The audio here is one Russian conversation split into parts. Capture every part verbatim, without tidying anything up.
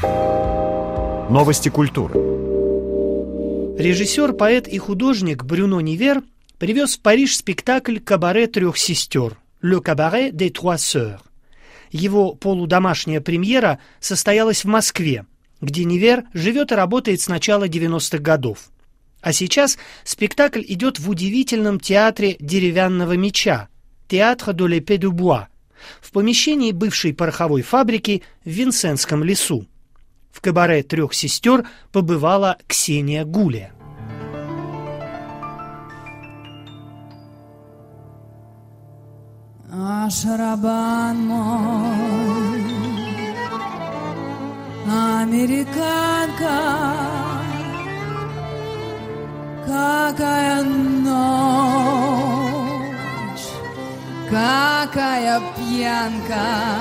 Новости культуры. Режиссер, поэт и художник Брюно Нивер привез в Париж спектакль «Кабаре трех сестер» «Le Cabaret des Trois Sœurs». Его полудомашняя премьера состоялась в Москве, где Нивер живет и работает с начала девяностых годов. А сейчас спектакль идет в удивительном театре деревянного меча «Théâtre de l'Épée de Bois» в помещении бывшей пороховой фабрики в Винсентском лесу. В «Кабаре трех сестер» побывала Ксения Гуля. А шарабан мой, американка, какая ночь, какая пьянка.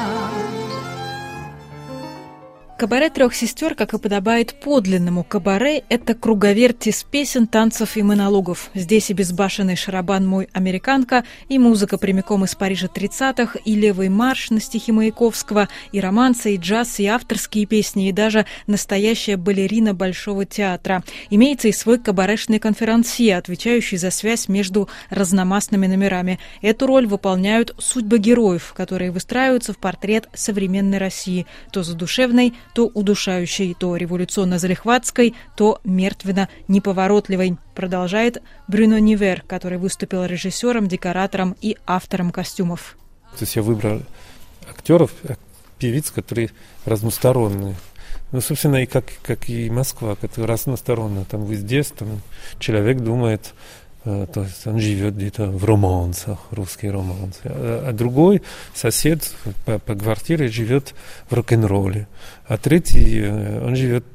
Кабаре трех сестер, как и подобает подлинному кабаре, это круговерть из песен, танцев и монологов. Здесь и безбашенный шарабан «Мой американка», и музыка прямиком из Парижа тридцатых, и левый марш на стихи Маяковского, и романсы, и джаз, и авторские песни, и даже настоящая балерина Большого театра. Имеется и свой кабарешный конферансье, отвечающий за связь между разномастными номерами. Эту роль выполняют судьбы героев, которые выстраиваются в портрет современной России, то задушевной, то удушающей, то революционно-залихватской, то мертвенно-неповоротливой, продолжает Брюно Нивер, который выступил режиссером, декоратором и автором костюмов. То есть я выбрал актеров, певиц, которые разносторонние. Ну, собственно, и как, как и Москва, которая разносторонняя. Там везде там, человек думает, то есть он живет где-то в романсах, русские романсы. А, а другой сосед по, по квартире живет в рок-н-ролле. А третий, он живет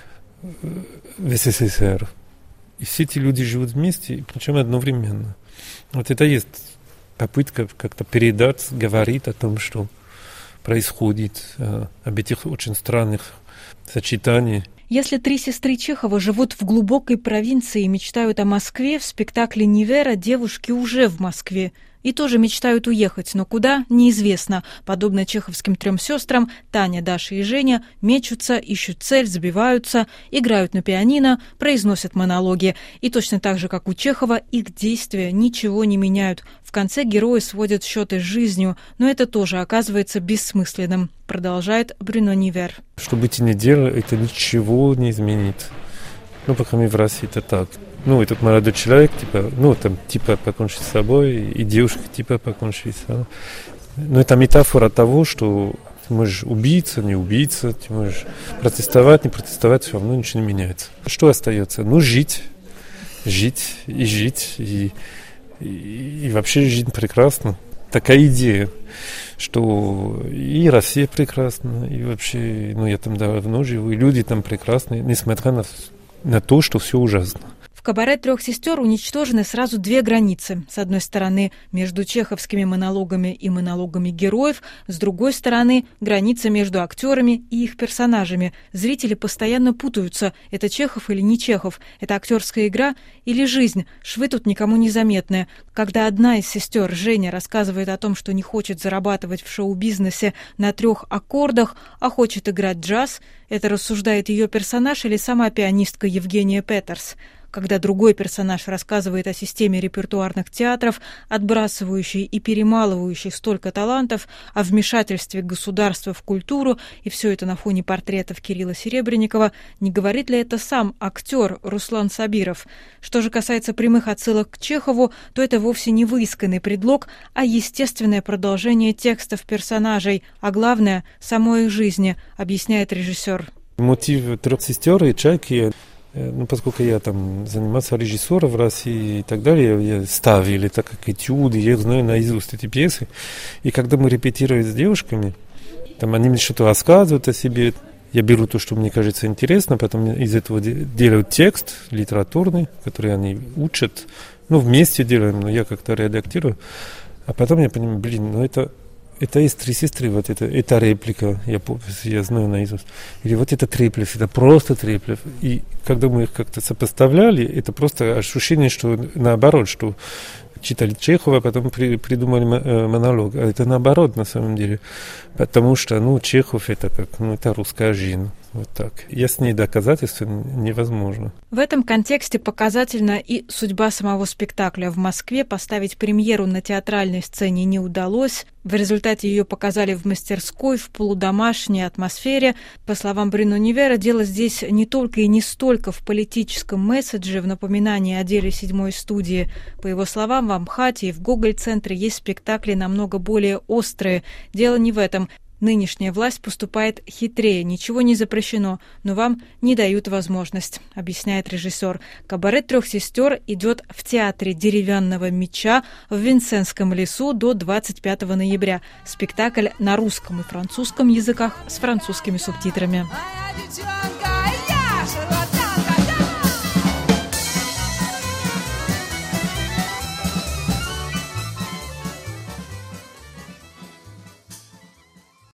в СССР. И все эти люди живут вместе, причем одновременно. Вот это есть попытка как-то передать, говорить о том, что происходит, об этих очень странных сочетаниях. Если три сестры Чехова живут в глубокой провинции и мечтают о Москве, в спектакле Нивера девушки уже в Москве и тоже мечтают уехать, но куда – неизвестно. Подобно чеховским трем сестрам, Таня, Даша и Женя мечутся, ищут цель, забиваются, играют на пианино, произносят монологи. И точно так же, как у Чехова, их действия ничего не меняют. В конце герои сводят счеты с жизнью, но это тоже оказывается бессмысленным, продолжает Брюно Нивер. Что бы ты ни делал, это ничего не изменит. Ну, по крайней мере, в России это так. Ну, этот молодой человек, типа, ну, там, типа, покончить с собой, и девушка, типа, покончить с собой. Но это метафора того, что ты можешь убийца, не убийца, ты можешь протестовать, не протестовать, все равно ничего не меняется. Что остается? Ну, жить, жить и жить, и, и, и вообще жизнь прекрасна. Такая идея, что и Россия прекрасна, и вообще, ну, я там давно живу, и люди там прекрасные, несмотря на, на то, что все ужасно. В «Кабаре трех сестер» уничтожены сразу две границы. С одной стороны, между чеховскими монологами и монологами героев, с другой стороны, граница между актерами и их персонажами. Зрители постоянно путаются, это Чехов или не Чехов, это актерская игра или жизнь. Швы тут никому не заметны. Когда одна из сестер, Женя, рассказывает о том, что не хочет зарабатывать в шоу-бизнесе на трех аккордах, а хочет играть джаз, это рассуждает ее персонаж или сама пианистка Евгения Петерс. Когда другой персонаж рассказывает о системе репертуарных театров, отбрасывающей и перемалывающей столько талантов, о вмешательстве государства в культуру, и все это на фоне портретов Кирилла Серебренникова, не говорит ли это сам актер Руслан Сабиров? Что же касается прямых отсылок к Чехову, то это вовсе не выисканный предлог, а естественное продолжение текстов персонажей, а главное – самой их жизни, объясняет режиссер. Мотив трех сестер и Чайки. Ну, поскольку я там занимался режиссером в России и так далее, я ставил это как этюды, я знаю наизусть эти пьесы. И когда мы репетируем с девушками, там они мне что-то рассказывают о себе, я беру то, что мне кажется интересно, потом из этого делаю текст литературный, который они учат, ну, вместе делаем, но я как-то редактирую. А потом я понимаю, блин, ну это... Это есть три сестры, вот это, это реплика, я, я знаю наизусть. Или вот это треплев, это просто треплев. И когда мы их как-то сопоставляли, это просто ощущение, что наоборот, что читали Чехова, а потом при, придумали монолог. А это наоборот на самом деле. Потому что, ну, Чехов это как, ну, это русская жизнь. Вот так. Яснее доказательства невозможно. В этом контексте показательна и судьба самого спектакля. В Москве поставить премьеру на театральной сцене не удалось. В результате ее показали в мастерской, в полудомашней атмосфере. По словам Брюно Нивера, дело здесь не только и не столько в политическом месседже, в напоминании о деле седьмой студии. По его словам, в Амхате и в Гоголь-центре есть спектакли намного более острые. Дело не в этом. Нынешняя власть поступает хитрее, ничего не запрещено, но вам не дают возможность, объясняет режиссер. «Кабаре трех сестер» идет в театре «Деревянного меча» в Винсентском лесу до двадцать пятого ноября. Спектакль на русском и французском языках с французскими субтитрами.